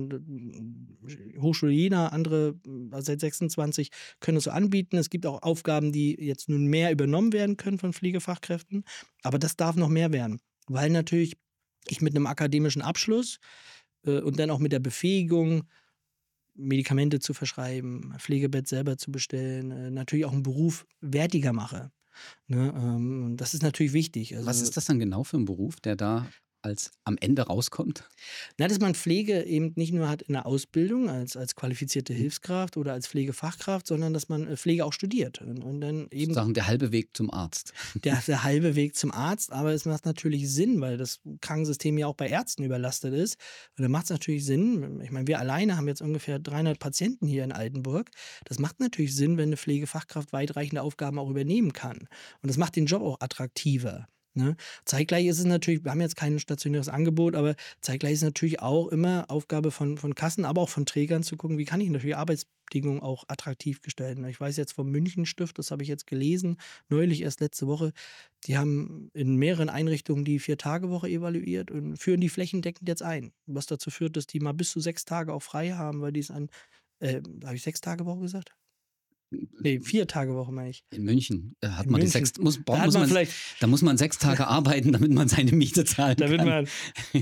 und Hochschule Jena, andere seit 26 können es so anbieten. Es gibt auch Aufgaben, die jetzt nun mehr übernommen werden können von Pflegefachkräften, aber das darf noch mehr werden, weil natürlich ich mit einem akademischen Abschluss und dann auch mit der Befähigung, Medikamente zu verschreiben, Pflegebett selber zu bestellen, natürlich auch einen Beruf wertiger mache. Ne, das ist natürlich wichtig. Was Also, ist das dann genau für ein Beruf, der da als am Ende rauskommt? dass man Pflege eben nicht nur hat in der Ausbildung als qualifizierte Mhm. Hilfskraft oder als Pflegefachkraft, sondern dass man Pflege auch studiert. Und dann eben Sozusagen der halbe Weg zum Arzt. der halbe Weg zum Arzt, aber es macht natürlich Sinn, weil das Krankensystem ja auch bei Ärzten überlastet ist. Und dann macht es natürlich Sinn, ich meine, wir alleine haben jetzt ungefähr 300 Patienten hier in Altenburg. Das macht natürlich Sinn, wenn eine Pflegefachkraft weitreichende Aufgaben auch übernehmen kann. Und das macht den Job auch attraktiver. Ne? Zeitgleich ist es natürlich, wir haben jetzt kein stationäres Angebot, aber zeitgleich ist es natürlich auch immer Aufgabe von Kassen, aber auch von Trägern zu gucken, wie kann ich natürlich Arbeitsbedingungen auch attraktiv gestalten. Ich weiß jetzt vom Münchenstift, das habe ich jetzt gelesen, neulich erst letzte Woche, die haben in mehreren Einrichtungen die 4-Tage-Woche evaluiert und führen die flächendeckend jetzt ein. Was dazu führt, dass die mal bis zu 6 Tage auch frei haben, weil die es habe ich 6-Tage-Woche gesagt? Nee, 4-Tage-Woche meine ich. In München hat In man die München. Da hat muss man man, vielleicht, da muss man 6 Tage arbeiten, damit man seine Miete zahlen damit kann. man,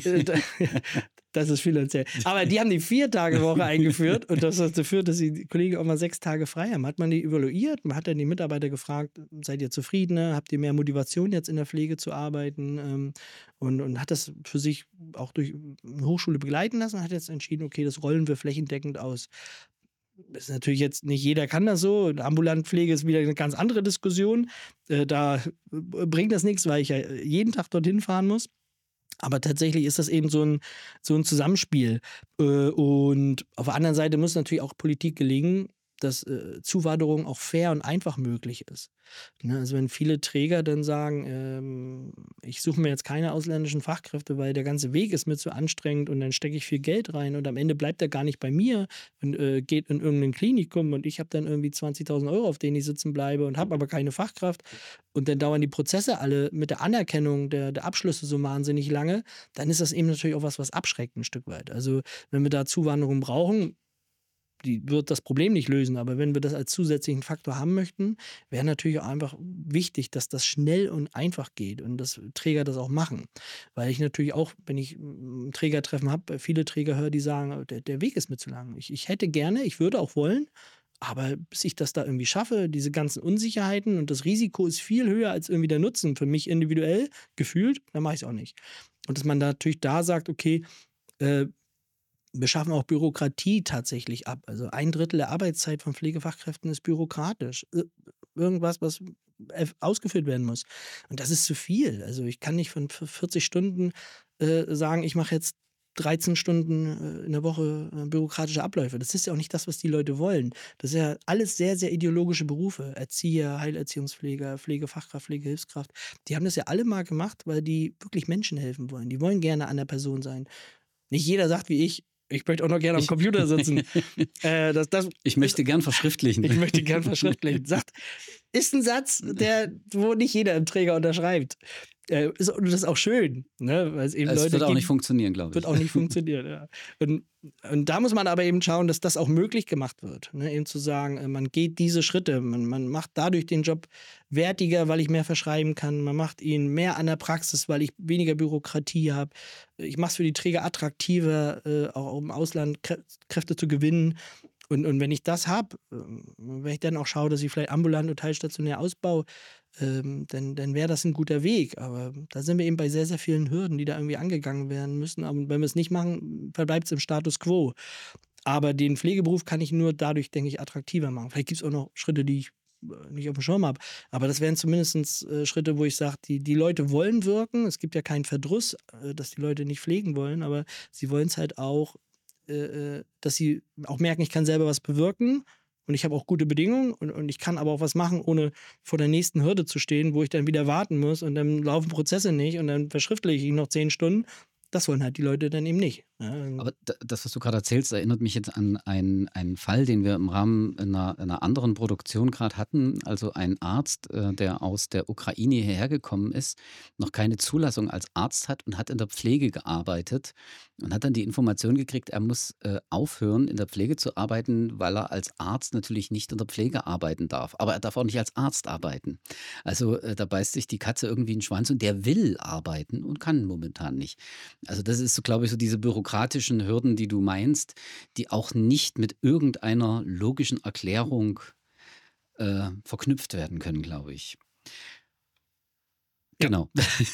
das ist finanziell. Aber die haben die 4-Tage-Woche eingeführt und das dazu führt, dass die Kollegen auch mal 6 Tage frei haben. Hat man die evaluiert, man hat dann die Mitarbeiter gefragt, seid ihr zufriedener, habt ihr mehr Motivation jetzt in der Pflege zu arbeiten und hat das für sich auch durch eine Hochschule begleiten lassen und hat jetzt entschieden, okay, das rollen wir flächendeckend aus. Das ist natürlich jetzt nicht jeder kann das so. Ambulantenpflege ist wieder eine ganz andere Diskussion. Da bringt das nichts, weil ich ja jeden Tag dorthin fahren muss. Aber tatsächlich ist das eben so ein Zusammenspiel. Und auf der anderen Seite muss natürlich auch Politik gelingen, dass Zuwanderung auch fair und einfach möglich ist. Ne, also wenn viele Träger dann sagen, ich suche mir jetzt keine ausländischen Fachkräfte, weil der ganze Weg ist mir zu anstrengend und dann stecke ich viel Geld rein und am Ende bleibt er gar nicht bei mir und geht in irgendein Klinikum und ich habe dann irgendwie 20.000 Euro, auf denen ich sitzen bleibe und habe aber keine Fachkraft und dann dauern die Prozesse alle mit der Anerkennung der Abschlüsse so wahnsinnig lange, dann ist das eben natürlich auch was abschreckt ein Stück weit. Also wenn wir da Zuwanderung brauchen, die wird das Problem nicht lösen, aber wenn wir das als zusätzlichen Faktor haben möchten, wäre natürlich auch einfach wichtig, dass das schnell und einfach geht und dass Träger das auch machen. Weil ich natürlich auch, wenn ich ein Trägertreffen habe, viele Träger höre, die sagen, der Weg ist mir zu lang. Ich hätte gerne, ich würde auch wollen, aber bis ich das da irgendwie schaffe, diese ganzen Unsicherheiten und das Risiko ist viel höher als irgendwie der Nutzen für mich individuell gefühlt, dann mache ich es auch nicht. Und dass man da natürlich da sagt, okay, äh, wir schaffen auch Bürokratie tatsächlich ab. Also 1/3 der Arbeitszeit von Pflegefachkräften ist bürokratisch. Irgendwas, was ausgeführt werden muss. Und das ist zu viel. Also ich kann nicht von 40 Stunden sagen, ich mache jetzt 13 Stunden in der Woche bürokratische Abläufe. Das ist ja auch nicht das, was die Leute wollen. Das ist ja alles sehr, sehr ideologische Berufe. Erzieher, Heilerziehungspfleger, Pflegefachkraft, Pflegehilfskraft. Die haben das ja alle mal gemacht, weil die wirklich Menschen helfen wollen. Die wollen gerne an der Person sein. Nicht jeder sagt wie ich, ich möchte auch noch gerne am Computer sitzen. Ich möchte gern verschriftlichen. Ich möchte gern verschriftlichen. Ist ein Satz, wo nicht jeder im Träger unterschreibt. Und das ist auch schön, ne? Weil es eben Es Leute wird auch gibt, nicht funktionieren, glaube ich. wird auch nicht funktionieren, ja. Und da muss man aber eben schauen, dass das auch möglich gemacht wird. Ne? Eben zu sagen, man geht diese Schritte, man macht dadurch den Job wertiger, weil ich mehr verschreiben kann, man macht ihn mehr an der Praxis, weil ich weniger Bürokratie habe. Ich mache es für die Träger attraktiver, auch im Ausland Kräfte zu gewinnen. Und wenn ich das habe, wenn ich dann auch schaue, dass ich vielleicht ambulant und teilstationär ausbaue, dann wäre das ein guter Weg. Aber da sind wir eben bei sehr, sehr vielen Hürden, die da irgendwie angegangen werden müssen. Aber wenn wir es nicht machen, verbleibt es im Status quo. Aber den Pflegeberuf kann ich nur dadurch, denke ich, attraktiver machen. Vielleicht gibt es auch noch Schritte, die ich nicht auf dem Schirm habe. Aber das wären zumindest Schritte, wo ich sage, die Leute wollen wirken. Es gibt ja keinen Verdruss, dass die Leute nicht pflegen wollen, aber sie wollen es halt auch, dass sie auch merken, ich kann selber was bewirken und ich habe auch gute Bedingungen und ich kann aber auch was machen, ohne vor der nächsten Hürde zu stehen, wo ich dann wieder warten muss und dann laufen Prozesse nicht und dann verschriftliche ich noch 10 Stunden. Das wollen halt die Leute dann eben nicht. Ja. Aber das, was du gerade erzählst, erinnert mich jetzt an einen Fall, den wir im Rahmen einer anderen Produktion gerade hatten. Also ein Arzt, der aus der Ukraine hierher gekommen ist, noch keine Zulassung als Arzt hat und hat in der Pflege gearbeitet und hat dann die Information gekriegt, er muss aufhören, in der Pflege zu arbeiten, weil er als Arzt natürlich nicht in der Pflege arbeiten darf. Aber er darf auch nicht als Arzt arbeiten. Also da beißt sich die Katze irgendwie in den Schwanz und der will arbeiten und kann momentan nicht. Also das ist so, glaube ich, so diese bürokratischen Hürden, die du meinst, die auch nicht mit irgendeiner logischen Erklärung verknüpft werden können, glaube ich. Ja. Genau.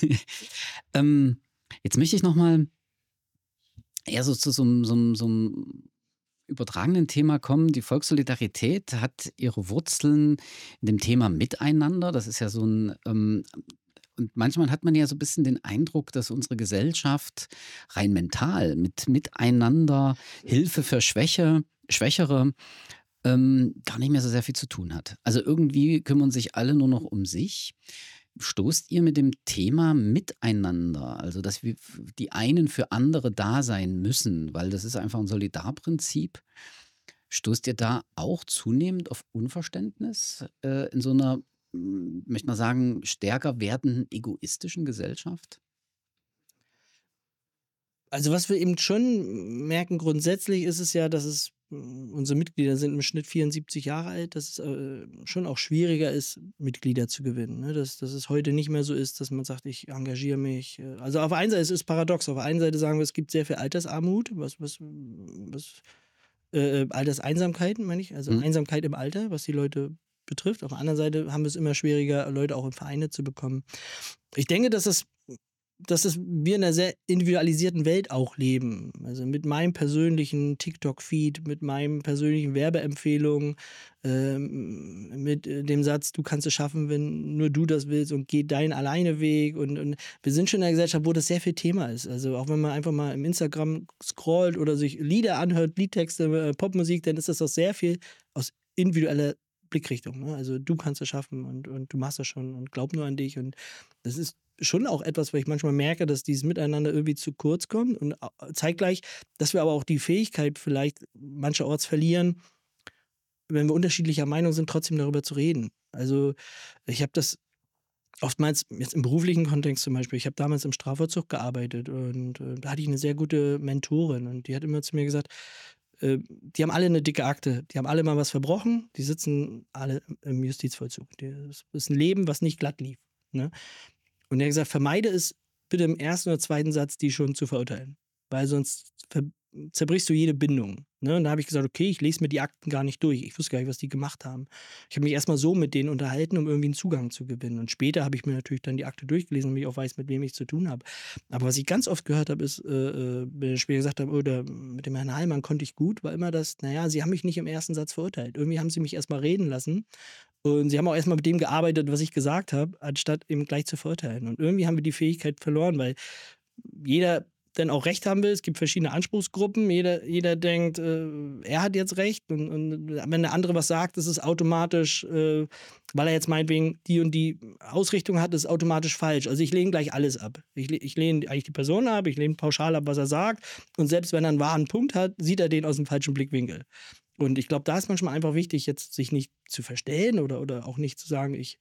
Jetzt möchte ich nochmal eher so zu so einem übertragenen Thema kommen. Die Volkssolidarität hat ihre Wurzeln in dem Thema Miteinander. Das ist ja so ein und manchmal hat man ja so ein bisschen den Eindruck, dass unsere Gesellschaft rein mental mit Miteinander, Hilfe für Schwächere, gar nicht mehr so sehr viel zu tun hat. Also irgendwie kümmern sich alle nur noch um sich. Stoßt ihr mit dem Thema Miteinander, also dass wir die einen für andere da sein müssen, weil das ist einfach ein Solidarprinzip, stoßt ihr da auch zunehmend auf Unverständnis in so einer, möchte man sagen, stärker werdenden egoistischen Gesellschaft? Also was wir eben schon merken, grundsätzlich ist es ja, dass unsere Mitglieder sind im Schnitt 74 Jahre alt, dass es schon auch schwieriger ist, Mitglieder zu gewinnen. Ne? Dass es heute nicht mehr so ist, dass man sagt, ich engagiere mich. Also auf der einen Seite es ist paradox, auf der einen Seite sagen wir, es gibt sehr viel Altersarmut, Alterseinsamkeit, meine ich, also Mhm. Einsamkeit im Alter, was die Leute betrifft. Auf der anderen Seite haben wir es immer schwieriger, Leute auch in Vereine zu bekommen. Ich denke, dass wir in einer sehr individualisierten Welt auch leben. Also mit meinem persönlichen TikTok-Feed, mit meinen persönlichen Werbeempfehlungen, mit dem Satz, du kannst es schaffen, wenn nur du das willst und geh deinen alleine Weg. Und wir sind schon in einer Gesellschaft, wo das sehr viel Thema ist. Also auch wenn man einfach mal im Instagram scrollt oder sich Lieder anhört, Liedtexte, Popmusik, dann ist das auch sehr viel aus individueller Blickrichtung. Ne? Also du kannst es schaffen und du machst das schon und glaub nur an dich. Und das ist schon auch etwas, weil ich manchmal merke, dass dieses Miteinander irgendwie zu kurz kommt und zeitgleich, dass wir aber auch die Fähigkeit vielleicht mancherorts verlieren, wenn wir unterschiedlicher Meinung sind, trotzdem darüber zu reden. Also ich habe das oftmals jetzt im beruflichen Kontext zum Beispiel, ich habe damals im Strafvollzug gearbeitet und da hatte ich eine sehr gute Mentorin und die hat immer zu mir gesagt, die haben alle eine dicke Akte, die haben alle mal was verbrochen, die sitzen alle im Justizvollzug. Das ist ein Leben, was nicht glatt lief. Ne? Und er hat gesagt, vermeide es bitte im ersten oder zweiten Satz, die schon zu verurteilen. Weil sonst zerbrichst du jede Bindung. Ne? Und da habe ich gesagt, okay, ich lese mir die Akten gar nicht durch. Ich wusste gar nicht, was die gemacht haben. Ich habe mich erstmal so mit denen unterhalten, um irgendwie einen Zugang zu gewinnen. Und später habe ich mir natürlich dann die Akte durchgelesen, damit ich auch weiß, mit wem ich zu tun habe. Aber was ich ganz oft gehört habe, ist, wenn ich später gesagt habe, oder mit dem Herrn Heilmann konnte ich gut, war immer das, naja, sie haben mich nicht im ersten Satz verurteilt. Irgendwie haben sie mich erstmal reden lassen. Und sie haben auch erstmal mit dem gearbeitet, was ich gesagt habe, anstatt eben gleich zu verurteilen. Und irgendwie haben wir die Fähigkeit verloren, weil jeder dann auch Recht haben will. Es gibt verschiedene Anspruchsgruppen. Jeder denkt, er hat jetzt Recht. Und wenn der andere was sagt, ist es automatisch, weil er jetzt meinetwegen die und die Ausrichtung hat, ist es automatisch falsch. Also ich lehne gleich alles ab. Ich lehne eigentlich die Person ab, ich lehne pauschal ab, was er sagt. Und selbst wenn er einen wahren Punkt hat, sieht er den aus dem falschen Blickwinkel. Und ich glaube, da ist manchmal einfach wichtig, jetzt sich nicht zu verstellen oder auch nicht zu sagen, ich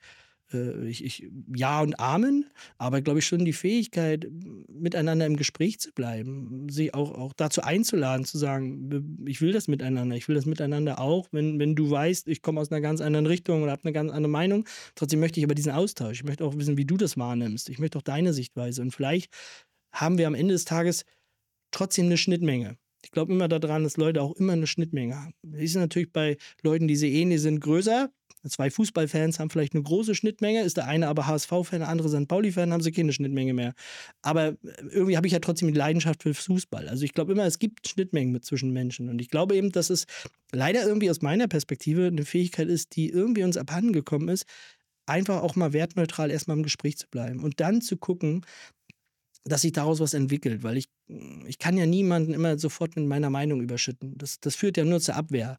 Ja und Amen, aber glaube ich schon die Fähigkeit, miteinander im Gespräch zu bleiben, sich auch dazu einzuladen, zu sagen, ich will das miteinander auch, wenn du weißt, ich komme aus einer ganz anderen Richtung oder habe eine ganz andere Meinung, trotzdem möchte ich aber diesen Austausch, ich möchte auch wissen, wie du das wahrnimmst, ich möchte auch deine Sichtweise und vielleicht haben wir am Ende des Tages trotzdem eine Schnittmenge. Ich glaube immer daran, dass Leute auch immer eine Schnittmenge haben. Das ist natürlich bei Leuten, die sehr ähnlich sind, größer. 2 Fußballfans haben vielleicht eine große Schnittmenge. Ist der eine aber HSV-Fan, der andere St. Pauli-Fan, haben sie keine Schnittmenge mehr. Aber irgendwie habe ich ja trotzdem die Leidenschaft für Fußball. Also ich glaube immer, es gibt Schnittmengen zwischen Menschen. Und ich glaube eben, dass es leider irgendwie aus meiner Perspektive eine Fähigkeit ist, die irgendwie uns abhanden gekommen ist, einfach auch mal wertneutral erstmal im Gespräch zu bleiben und dann zu gucken, dass sich daraus was entwickelt, weil ich kann ja niemanden immer sofort mit meiner Meinung überschütten. Das führt ja nur zur Abwehr.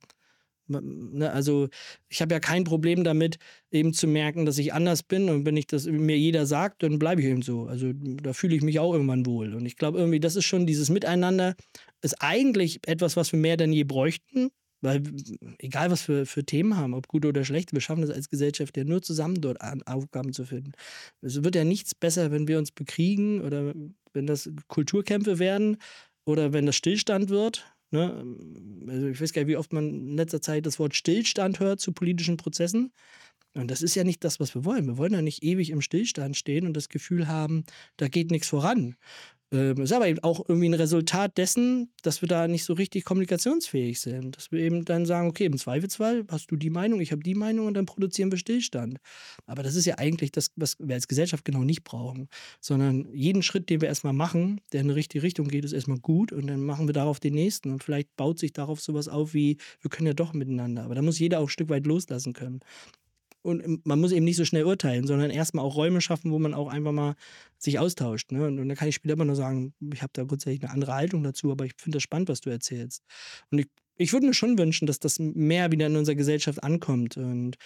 Ne, also ich habe ja kein Problem damit, eben zu merken, dass ich anders bin und wenn ich das mir jeder sagt, dann bleibe ich eben so. Also da fühle ich mich auch irgendwann wohl. Und ich glaube irgendwie, das ist schon dieses Miteinander, ist eigentlich etwas, was wir mehr denn je bräuchten. Weil, egal was wir für Themen haben, ob gute oder schlechte, wir schaffen es als Gesellschaft ja nur zusammen dort Aufgaben zu finden. Es wird ja nichts besser, wenn wir uns bekriegen oder wenn das Kulturkämpfe werden oder wenn das Stillstand wird. Ne? Also ich weiß gar nicht, wie oft man in letzter Zeit das Wort Stillstand hört zu politischen Prozessen. Und das ist ja nicht das, was wir wollen. Wir wollen ja nicht ewig im Stillstand stehen und das Gefühl haben, da geht nichts voran. Ist aber eben auch irgendwie ein Resultat dessen, dass wir da nicht so richtig kommunikationsfähig sind. Dass wir eben dann sagen, okay, im Zweifelsfall hast du die Meinung, ich habe die Meinung und dann produzieren wir Stillstand. Aber das ist ja eigentlich das, was wir als Gesellschaft genau nicht brauchen. Sondern jeden Schritt, den wir erstmal machen, der in die richtige Richtung geht, ist erstmal gut und dann machen wir darauf den nächsten. Und vielleicht baut sich darauf sowas auf wie, wir können ja doch miteinander. Aber da muss jeder auch ein Stück weit loslassen können. Und man muss eben nicht so schnell urteilen, sondern erstmal auch Räume schaffen, wo man auch einfach mal sich austauscht. Ne? Und dann kann ich später immer nur sagen, ich habe da grundsätzlich eine andere Haltung dazu, aber ich finde das spannend, was du erzählst. Und ich würde mir schon wünschen, dass das mehr wieder in unserer Gesellschaft ankommt. Und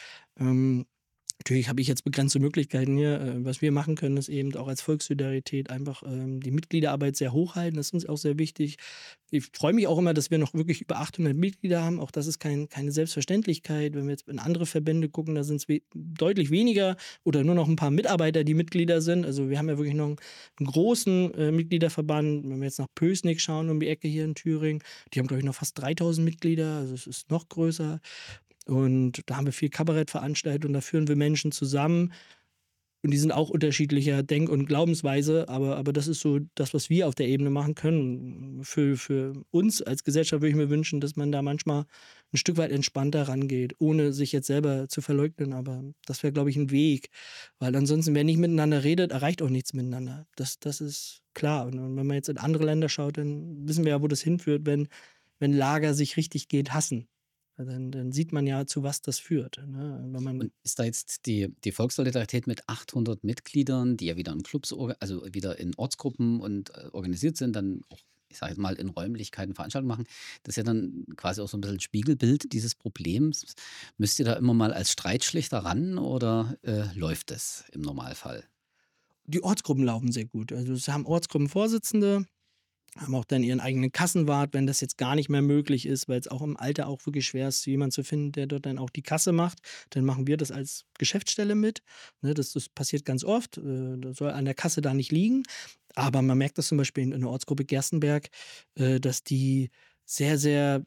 natürlich habe ich jetzt begrenzte Möglichkeiten hier. Was wir machen können, ist eben auch als Volkssolidarität einfach die Mitgliederarbeit sehr hochhalten. Das ist uns auch sehr wichtig. Ich freue mich auch immer, dass wir noch wirklich über 800 Mitglieder haben. Auch das ist keine Selbstverständlichkeit. Wenn wir jetzt in andere Verbände gucken, da sind es deutlich weniger oder nur noch ein paar Mitarbeiter, die Mitglieder sind. Also wir haben ja wirklich noch einen großen Mitgliederverband. Wenn wir jetzt nach Pößnig schauen, um die Ecke hier in Thüringen, die haben, glaube ich, noch fast 3000 Mitglieder. Also es ist noch größer. Und da haben wir viel Kabarettveranstaltungen, da führen wir Menschen zusammen. Und die sind auch unterschiedlicher Denk- und Glaubensweise, aber das ist so das, was wir auf der Ebene machen können. Für uns als Gesellschaft würde ich mir wünschen, dass man da manchmal ein Stück weit entspannter rangeht, ohne sich jetzt selber zu verleugnen. Aber das wäre, glaube ich, ein Weg. Weil ansonsten, wer nicht miteinander redet, erreicht auch nichts miteinander. Das ist klar. Und wenn man jetzt in andere Länder schaut, dann wissen wir ja, wo das hinführt, wenn Lager sich richtig geht hassen. Dann sieht man ja, zu was das führt. Ne? Wenn man Und ist da jetzt die Volkssolidarität mit 800 Mitgliedern, die ja wieder in Clubs, also wieder in Ortsgruppen und organisiert sind, dann auch, ich sage jetzt mal, in Räumlichkeiten Veranstaltungen machen, das ist ja dann quasi auch so ein bisschen Spiegelbild dieses Problems. Müsst ihr da immer mal als Streitschlichter ran oder läuft es im Normalfall? Die Ortsgruppen laufen sehr gut. Also es haben Ortsgruppenvorsitzende, haben auch dann ihren eigenen Kassenwart, wenn das jetzt gar nicht mehr möglich ist, weil es auch im Alter auch wirklich schwer ist, jemanden zu finden, der dort dann auch die Kasse macht. Dann machen wir das als Geschäftsstelle mit. Ne, das passiert ganz oft. Das soll an der Kasse da nicht liegen. Aber man merkt das zum Beispiel in der Ortsgruppe Gerstenberg, dass die sehr, sehr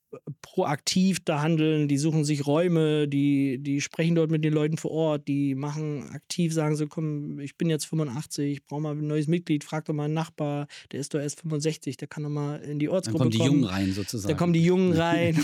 proaktiv da handeln, die suchen sich Räume, die sprechen dort mit den Leuten vor Ort, die machen aktiv, sagen so, komm, ich bin jetzt 85, ich brauche mal ein neues Mitglied, frag doch mal einen Nachbar, der ist doch erst 65, der kann doch mal in die Dann Ortsgruppe kommen die Jungen kommen. rein Da sozusagen. kommen die Jungen rein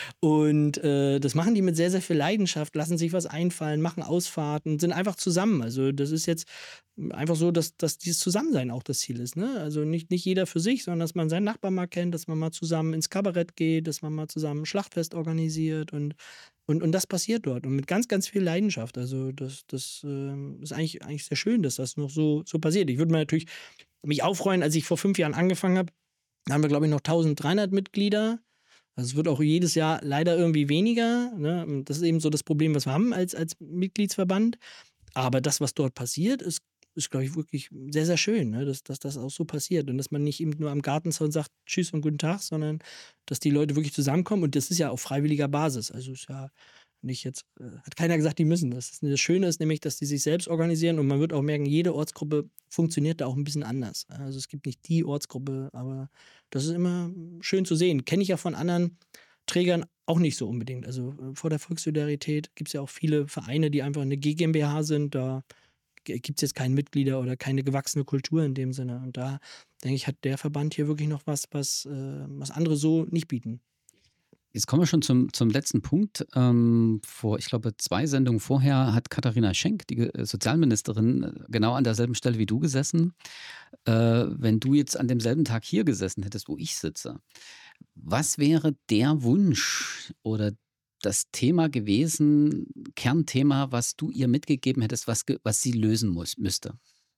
und das machen die mit sehr, sehr viel Leidenschaft, lassen sich was einfallen, machen Ausfahrten, sind einfach zusammen. Also das ist jetzt einfach so, dass dieses Zusammensein auch das Ziel ist. Ne? Also nicht jeder für sich, sondern dass man seinen Nachbarn mal kennt, dass man mal zusammen ins Kabarett geht, dass man mal zusammen ein Schlachtfest organisiert und das passiert dort und mit ganz, ganz viel Leidenschaft. Also das ist eigentlich sehr schön, dass das noch so passiert. Ich würde mir natürlich mich auch freuen, als ich vor 5 Jahren angefangen habe, haben wir, glaube ich, noch 1300 Mitglieder. Also es wird auch jedes Jahr leider irgendwie weniger. Ne? Und das ist eben so das Problem, was wir haben als Mitgliedsverband. Aber das, was dort passiert, ist glaube ich, wirklich sehr, sehr schön, ne? Dass das auch so passiert. Und dass man nicht eben nur am Gartenzaun sagt, tschüss und guten Tag, sondern dass die Leute wirklich zusammenkommen. Und das ist ja auf freiwilliger Basis. Also ist ja nicht jetzt, hat keiner gesagt, die müssen. Das Schöne ist nämlich, dass die sich selbst organisieren und man wird auch merken, jede Ortsgruppe funktioniert da auch ein bisschen anders. Also es gibt nicht die Ortsgruppe, aber das ist immer schön zu sehen. Kenne ich ja von anderen Trägern auch nicht so unbedingt. Also vor der Volkssolidarität gibt es ja auch viele Vereine, die einfach eine GmbH sind. Da gibt es jetzt keine Mitglieder oder keine gewachsene Kultur in dem Sinne. Und da, denke ich, hat der Verband hier wirklich noch was andere so nicht bieten. Jetzt kommen wir schon zum letzten Punkt. Ich glaube, 2 Sendungen vorher hat Katharina Schenk, die Sozialministerin, genau an derselben Stelle wie du gesessen. Wenn du jetzt an demselben Tag hier gesessen hättest, wo ich sitze, was wäre der Wunsch oder das Thema gewesen, Kernthema, was du ihr mitgegeben hättest, was sie lösen müsste?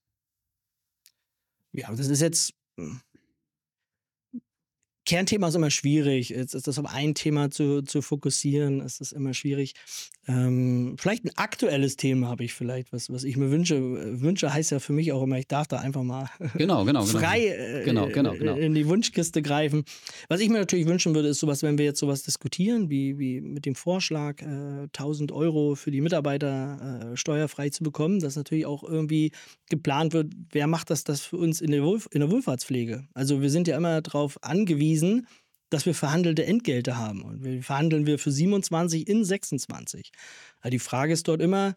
Ja, das ist jetzt. Kernthema ist immer schwierig. Jetzt ist das auf ein Thema zu fokussieren, ist das immer schwierig. Vielleicht ein aktuelles Thema habe ich vielleicht, was ich mir wünsche. Wünsche heißt ja für mich auch immer, ich darf da einfach mal Genau. frei Genau. in die Wunschkiste greifen. Was ich mir natürlich wünschen würde, ist sowas, wenn wir jetzt sowas diskutieren, wie mit dem Vorschlag, 1.000 € für die Mitarbeiter steuerfrei zu bekommen, dass natürlich auch irgendwie geplant wird, wer macht das für uns in der Wohlfahrtspflege. Also wir sind ja immer darauf angewiesen, dass wir verhandelte Entgelte haben. Und verhandeln wir für 27 in 26. Also die Frage ist dort immer,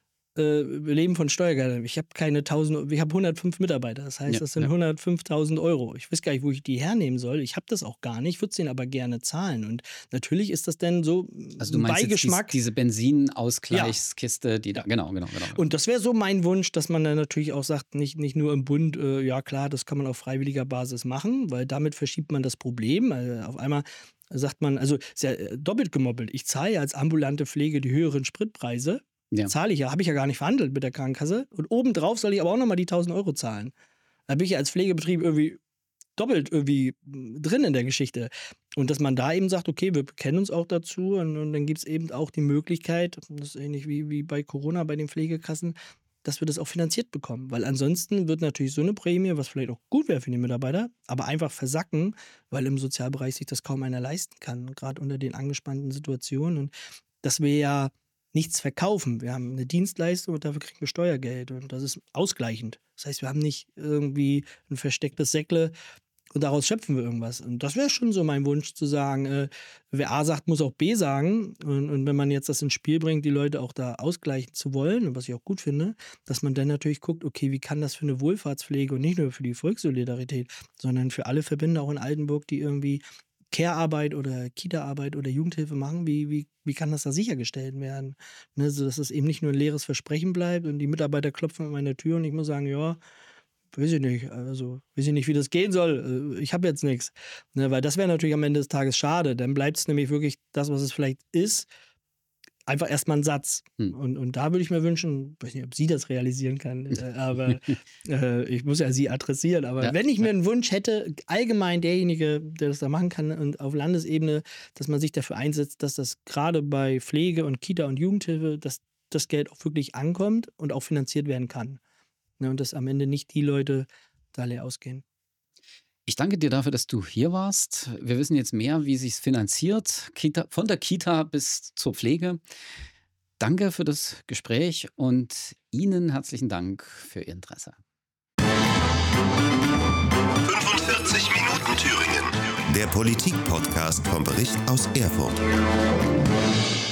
wir leben von Steuergeldern. Ich habe keine 1.000, ich habe 105 Mitarbeiter. Das heißt, das sind 105.000 €. Ich weiß gar nicht, wo ich die hernehmen soll. Ich habe das auch gar nicht, würde es denen aber gerne zahlen. Und natürlich ist das dann so also du meinst Beigeschmack. Jetzt diese Benzinausgleichskiste, die da, genau. Und das wäre so mein Wunsch, dass man dann natürlich auch sagt, nicht nur im Bund, ja klar, das kann man auf freiwilliger Basis machen, weil damit verschiebt man das Problem. Auf einmal sagt man, also ist ja doppelt gemoppelt. Ich zahle ja als ambulante Pflege die höheren Spritpreise. Ja. Zahle ich ja, habe ich ja gar nicht verhandelt mit der Krankenkasse. Und obendrauf soll ich aber auch nochmal die 1.000 € zahlen. Da bin ich ja als Pflegebetrieb irgendwie doppelt irgendwie drin in der Geschichte. Und dass man da eben sagt, okay, wir bekennen uns auch dazu und dann gibt es eben auch die Möglichkeit, das ist ähnlich wie bei Corona, bei den Pflegekassen, dass wir das auch finanziert bekommen. Weil ansonsten wird natürlich so eine Prämie, was vielleicht auch gut wäre für die Mitarbeiter, aber einfach versacken, weil im Sozialbereich sich das kaum einer leisten kann, gerade unter den angespannten Situationen. Und dass wir ja nichts verkaufen. Wir haben eine Dienstleistung und dafür kriegen wir Steuergeld und das ist ausgleichend. Das heißt, wir haben nicht irgendwie ein verstecktes Säckle und daraus schöpfen wir irgendwas. Und das wäre schon so mein Wunsch zu sagen, wer A sagt, muss auch B sagen. Und wenn man jetzt das ins Spiel bringt, die Leute auch da ausgleichen zu wollen, was ich auch gut finde, dass man dann natürlich guckt, okay, wie kann das für eine Wohlfahrtspflege und nicht nur für die Volkssolidarität, sondern für alle Verbände auch in Altenburg, die irgendwie Care-Arbeit oder Kita-Arbeit oder Jugendhilfe machen, wie kann das da sichergestellt werden? Ne, sodass es eben nicht nur ein leeres Versprechen bleibt und die Mitarbeiter klopfen an meine Tür und ich muss sagen, ja, weiß ich nicht, wie das gehen soll. Ich habe jetzt nichts. Ne, weil das wäre natürlich am Ende des Tages schade. Dann bleibt es nämlich wirklich das, was es vielleicht ist, einfach erstmal ein Satz. Und da würde ich mir wünschen, ich weiß nicht, ob sie das realisieren kann, aber ich muss ja sie adressieren. Aber wenn ich mir einen Wunsch hätte, allgemein derjenige, der das da machen kann und auf Landesebene, dass man sich dafür einsetzt, dass das gerade bei Pflege und Kita und Jugendhilfe, dass das Geld auch wirklich ankommt und auch finanziert werden kann. Ne, und dass am Ende nicht die Leute da leer ausgehen. Ich danke dir dafür, dass du hier warst. Wir wissen jetzt mehr, wie sich es finanziert, von der Kita bis zur Pflege. Danke für das Gespräch und Ihnen herzlichen Dank für Ihr Interesse. 45 Minuten Thüringen. Der Politik-Podcast vom Bericht aus Erfurt.